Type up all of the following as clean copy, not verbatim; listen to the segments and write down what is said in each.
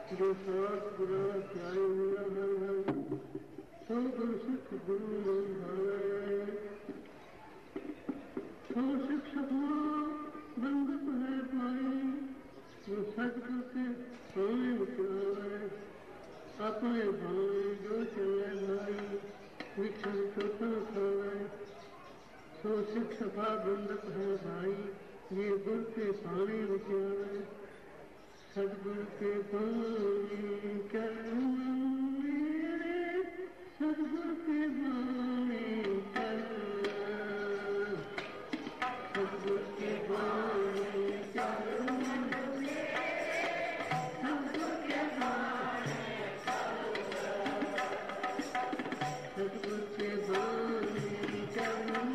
जो सात गुरु प्यारे हुआ है तो गुरु सिख गुरु भावे तो शिक्षक बंधक है पाए जो सतगुरु के सोने उठावे अपने भावे जो चले भाई विछड़ चोटा खावे तो शिक्षक बंधक है भाई ये गुरु के पानी उठावे सतगुरु के पानी चल मेरे सतगुरु के पानी चल सतगुरु के पानी चल सतगुरु के पानी सतगुरु के पानी चल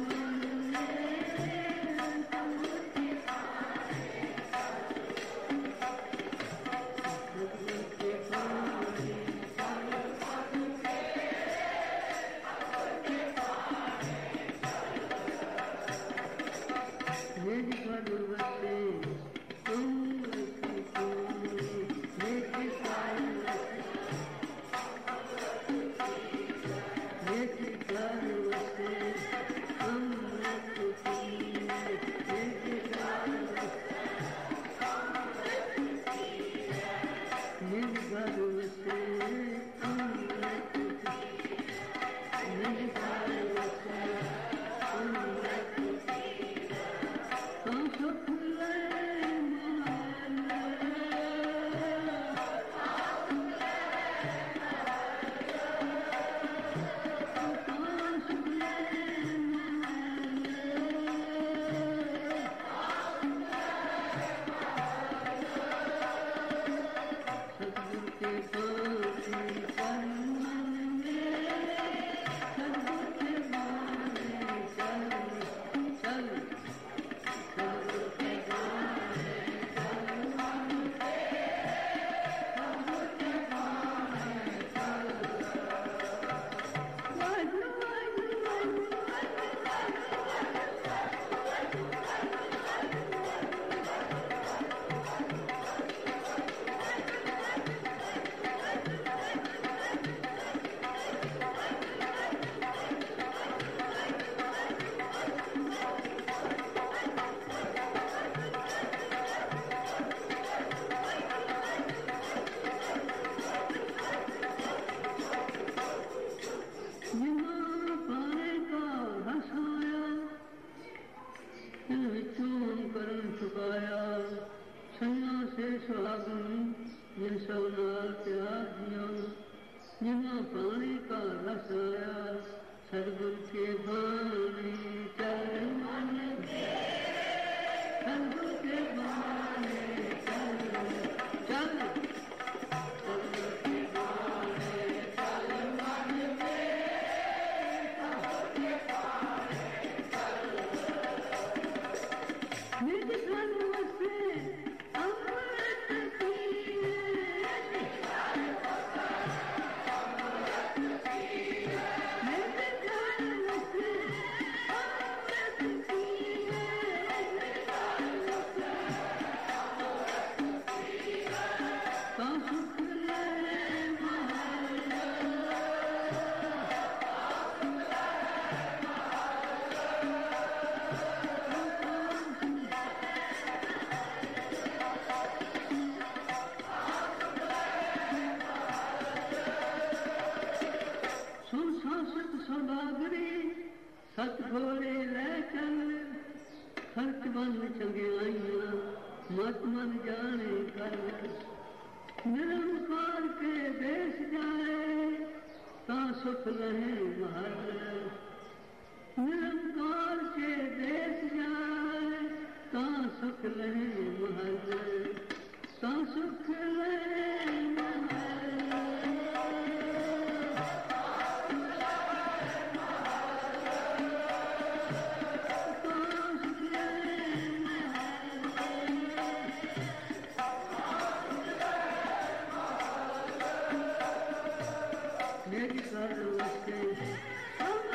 मेरी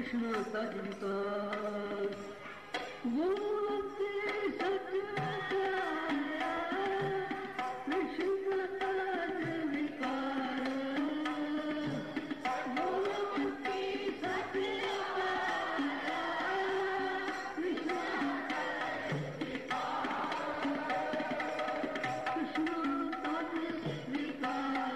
कृष्ण तज विकार बोलते सच कृष्ण तज विकार बोलते सच कृष्ण तज विकार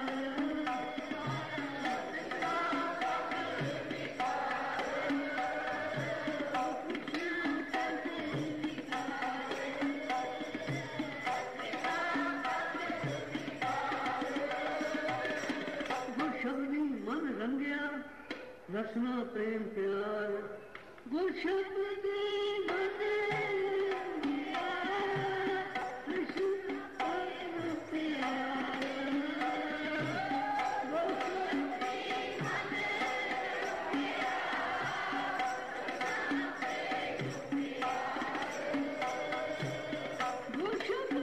रसना प्रेम प्यार गुर शब्द दी बने कृष्ण प्यार गुर शब्द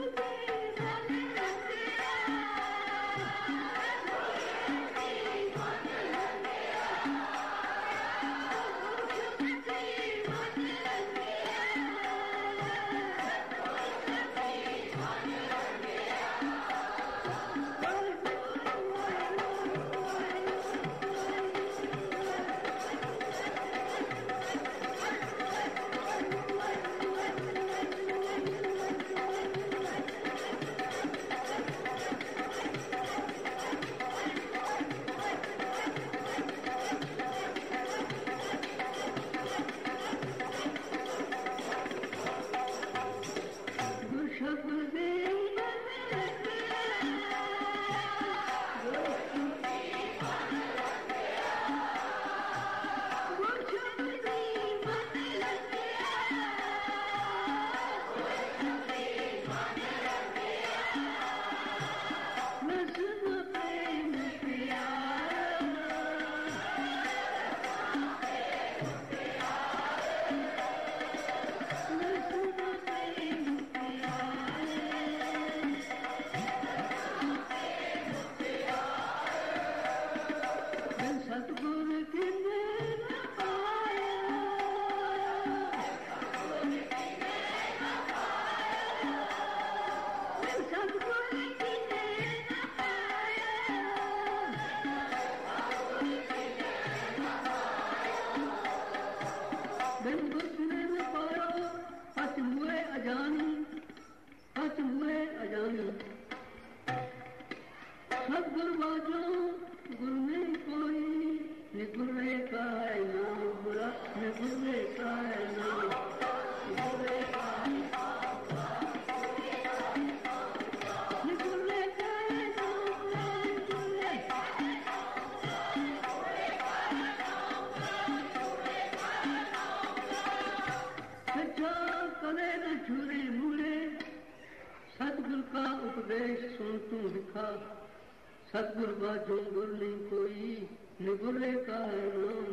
सतगुर बाजो गुर नहीं कोई निगुरे का है नाम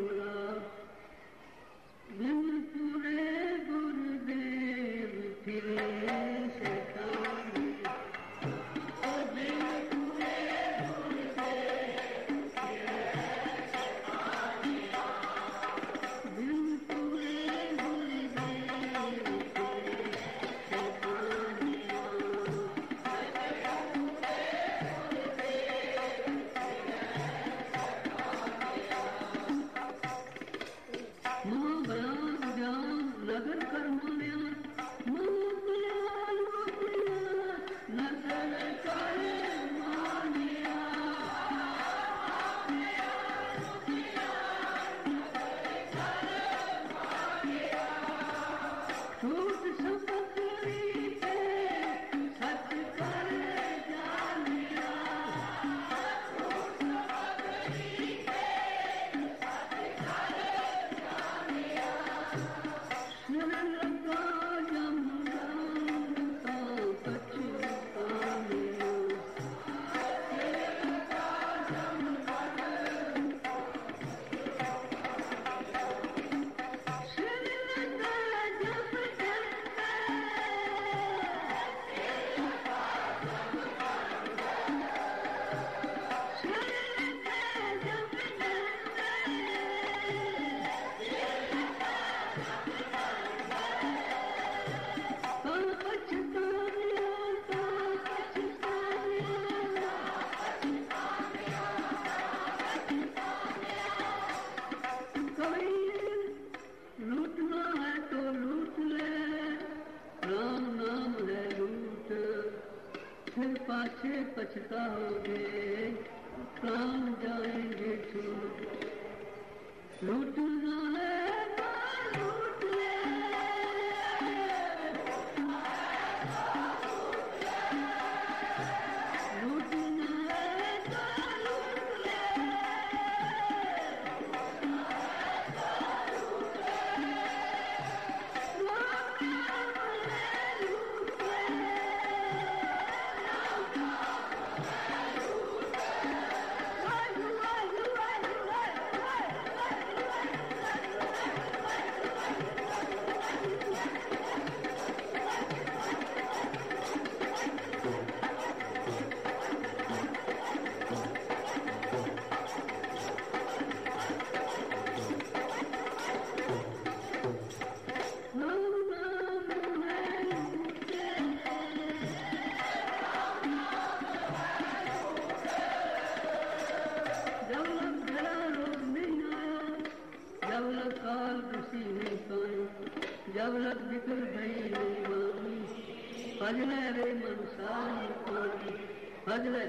बिन पूरे गुरुदेव फिरे पाछे पछताओगे, प्राण जाएंगे छूट। लूटना है तो लूट ले, लूटना है तो लूट ले, जब लग बिखर गई मानी, भजले रे मनसारी कोनी, भजले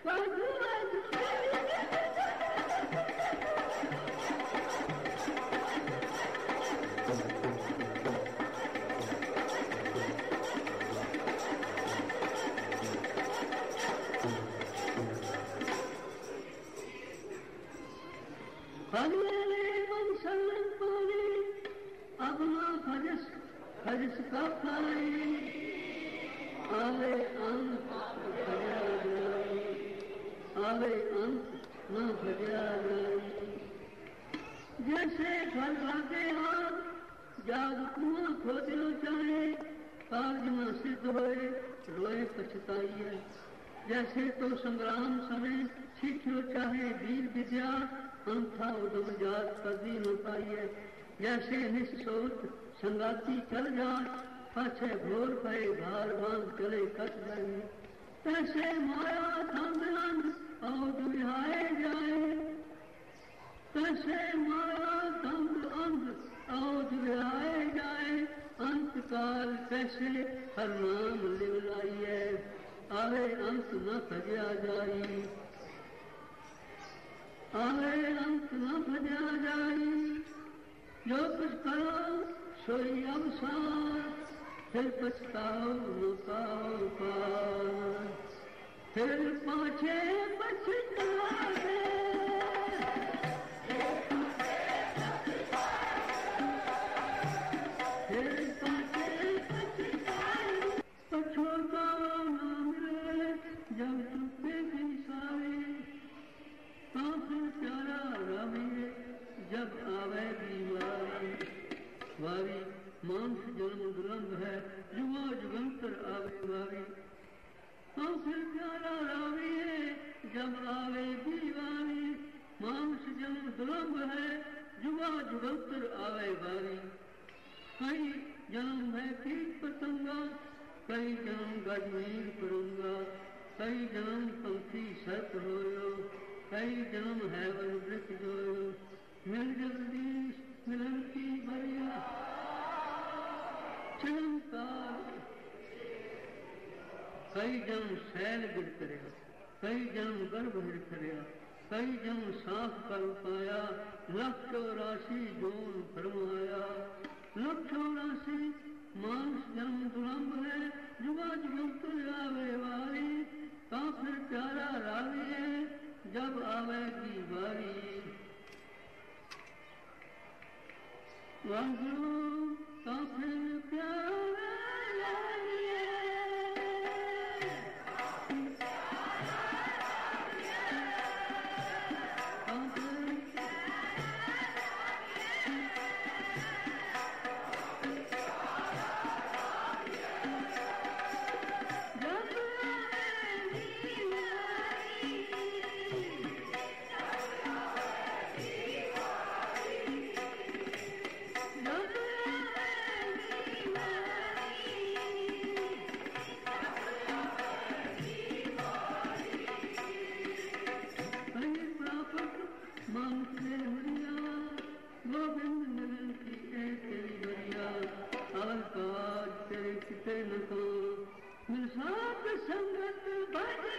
भजले रे मनसारी कोनी, अपना फजस का खाई, आवे अंत आवे अंत न भजा जाए। जैसे फल लागे हाथ जाग कुआं खोदो चाहे, काज न सिद्ध होए रोए पछताइए। जैसे तो संग्राम समय सीखियो चाहे वीर विद्या, अंथा उदम जात कभी न पाइए। जैसे निस्सोच संगाती चल जाए, पाछे भोर पे भार बांध चले कट जाए। तैसे माया धन और विहाए जाए, तैसे माया धन और विहाए जाए। अंतकाल कैसे हर नाम लिव लाइए, आवे अंत न भजा जाई, आवे अंत न भजा जाई। जो कुछ करो सोई अवसार, फिर पछताओ न पाओ पार, फिर पाछे पछताओगे। फिर पाछे पछताओगे, पछतावा न मिले जब चुपे की सारी, तो फिर प्यारा रविए जब आवे दीवारी। वारी मांस जन्म दुलंब है, युवा जुगंतर आवे वारी। तो फिर प्यारा राविए जब आवे दीवारी, मांस जन्म दुलंब है, युवा जुगंतर आवे वारी। कई जन्म है कीट पतंगा, कई जन्म गजनीर परुंगा, कई जन्म पंखी सर्प होयो, कई जन्म है वन वृक्ष जोयो। मिल जगदीश मिलन की बरिया चमत्कार, कई जन्म शैल गिर करया, कई जन्म गर्भ हिर करया, कई जन्म साफ कर पाया। लख 84 जोन फरमाया, लख 84 मांस जन्म दुलंब है, जुगा जुगंतर आवे वारी। तो फिर प्यारा राविए जब आवेगी बारी। वांगू तो फिर प्यारा राविए, संगत भज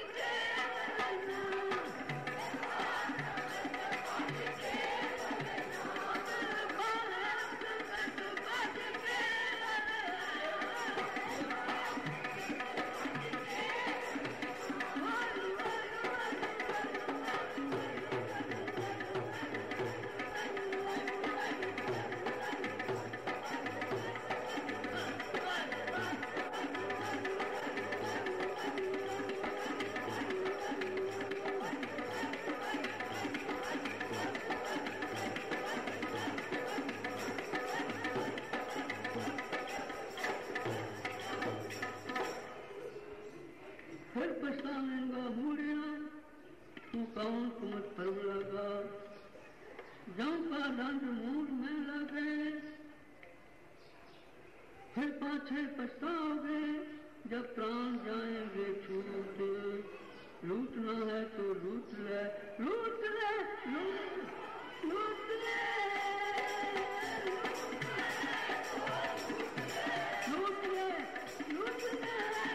जौ का दंड मूड में लगे, फिर पाछे पछताओगे जब प्राण जाएंगे छूट। लूटना है तो लूट ले, लूट ले, लूट ले, लूट ले, लूट ले,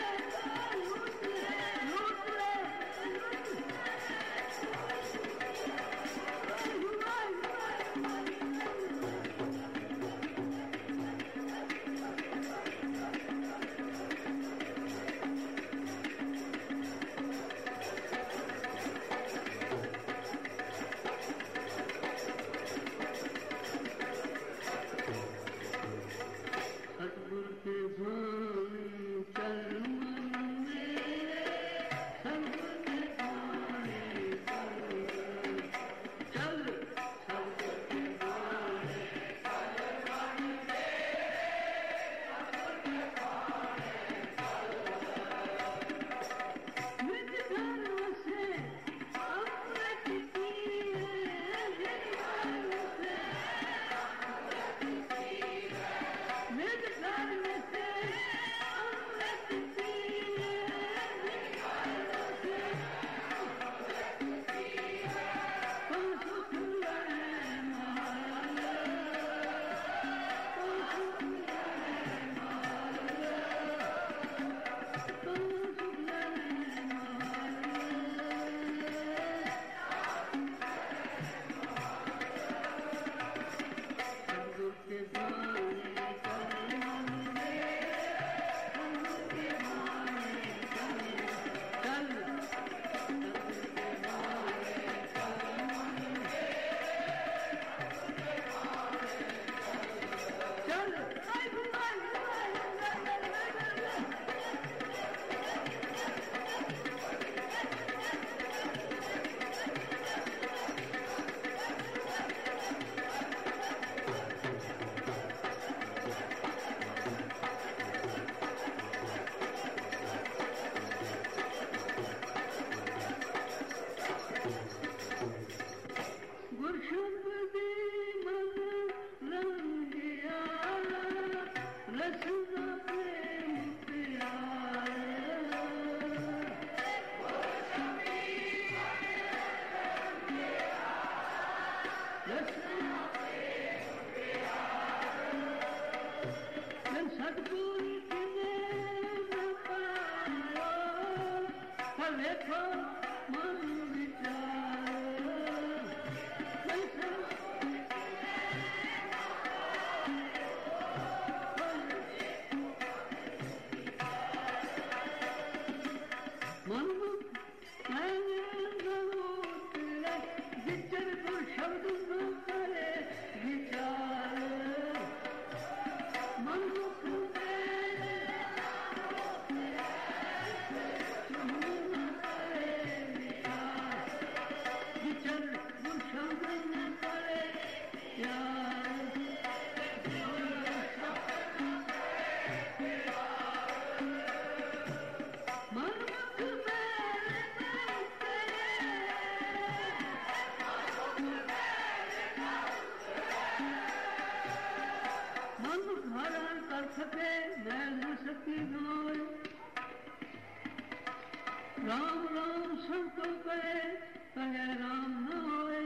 राम राम सबको कहे, कहे राम न होए।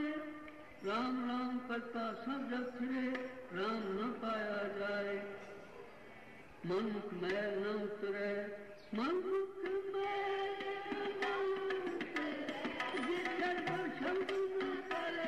राम राम करता सब जग फिरे, राम न पाया जाए। मनुख मैल न उतरे, मनुख मैल न उतरे, जिधर को शब्द न करे।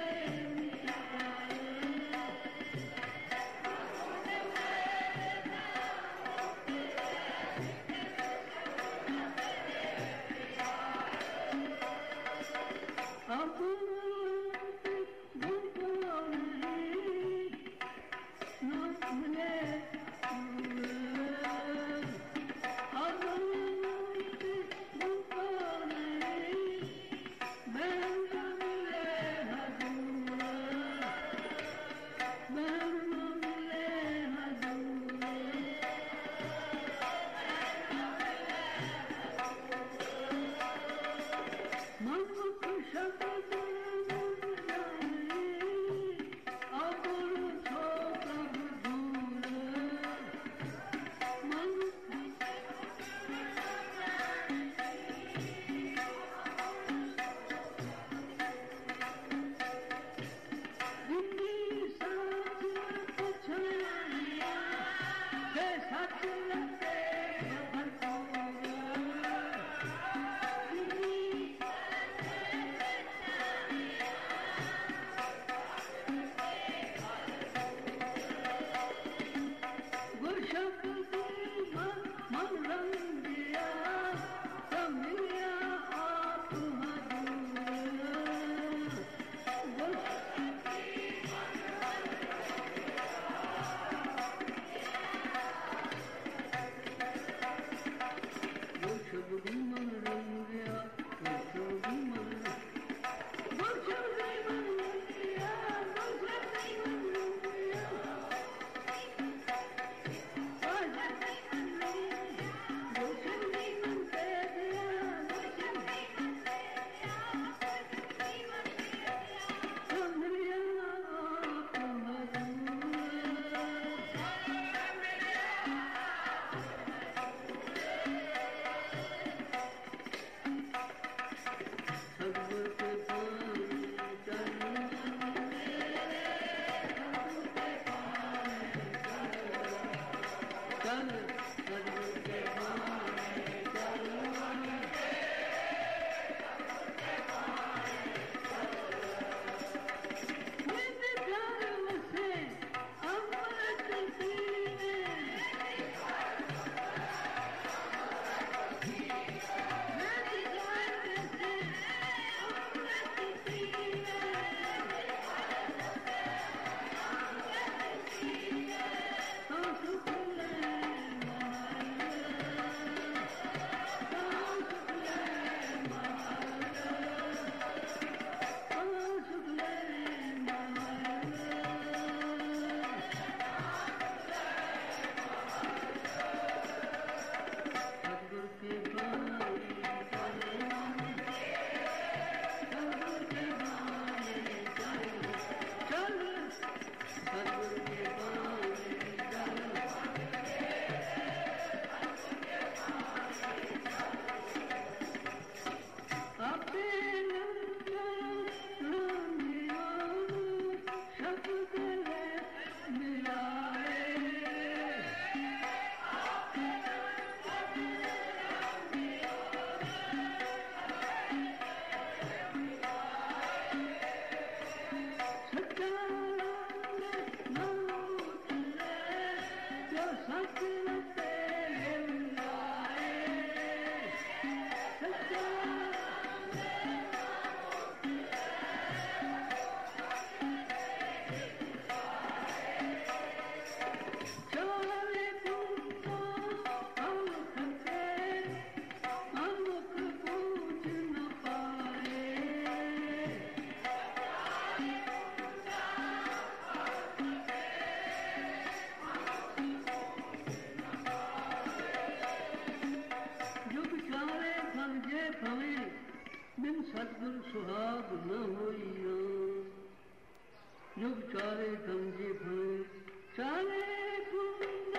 जुग चारे गंजे भरे चारे कुंदा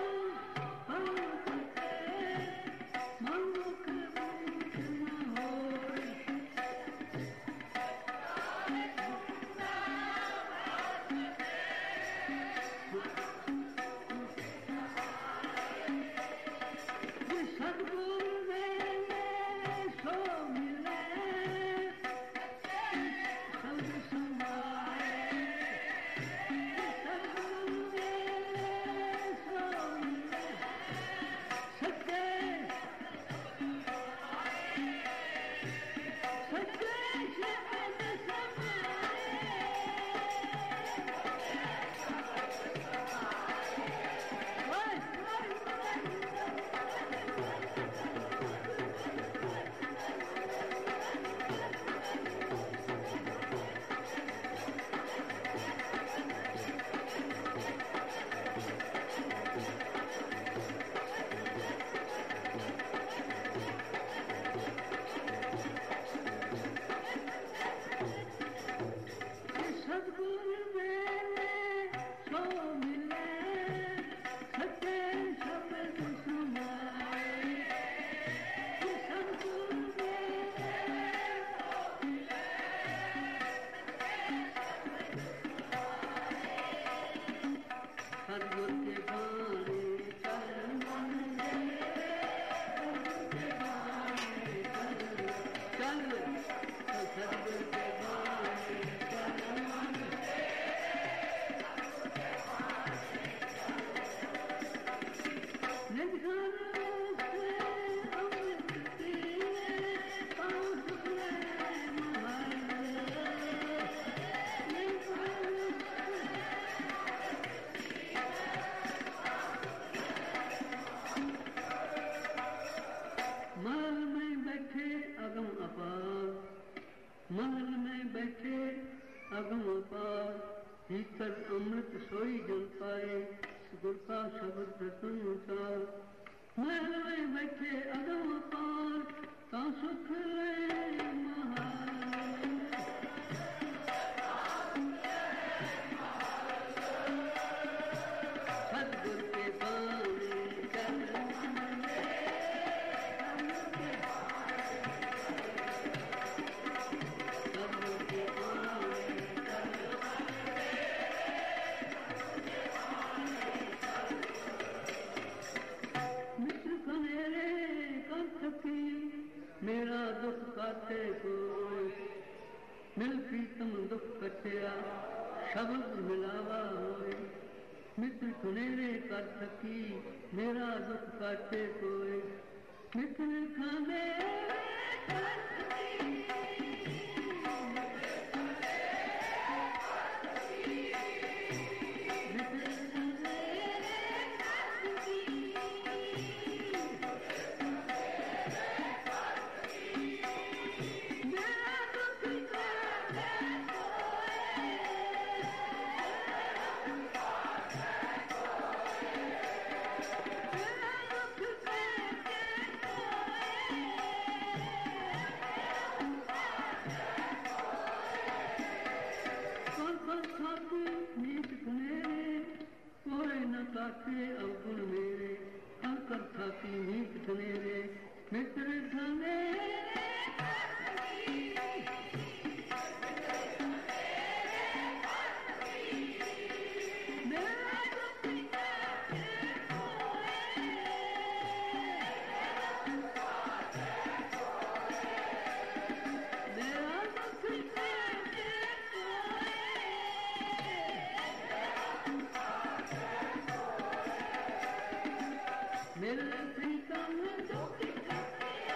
भीतर अमृत सोई जल पाए गुर का शब्द सुन उचार महल में बैठे अगम पार का सुख ले महाल सदगुर के बाने चल सदगुर के मेरा दुख काटे कोई मिल प्रीतम दुख कटिया शब्द मिलावा होए मित्र सुनेरे कर सकी मेरा दुख काटे कोई मित्र खाने अवगुण मेरे अंकर थाती नीत धनेरे मित्र धने मेरे प्रीतम दुख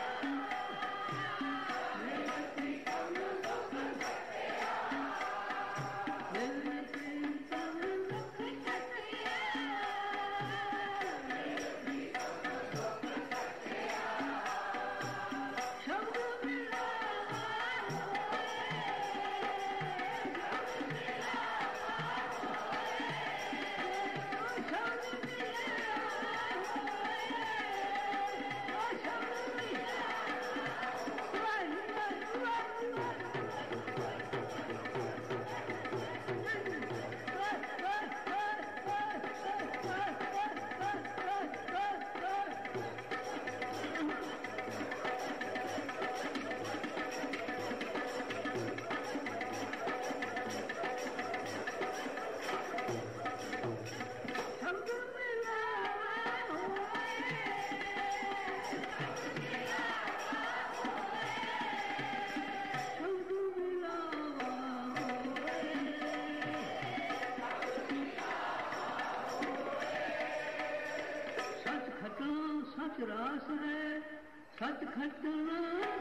सच खटना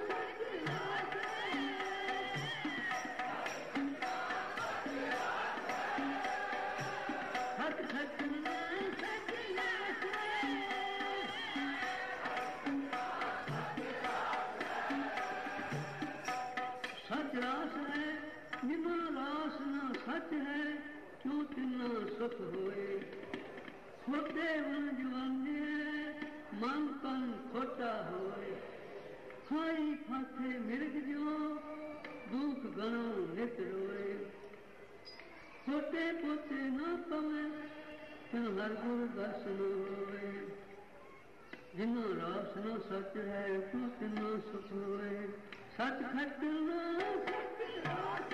सच रास है बिना रास ना सच है क्यों तिना सुख होए खोटे वन जवाने मन तन खोटा होए खाई फाथे मिर्ग जो दुख गणो नित रोए खोटे पोते ना पवे क्यों हर गुरु दर्शन होए जिना रास ना सच है क्यों तिना सुख होए सच खटना सच रास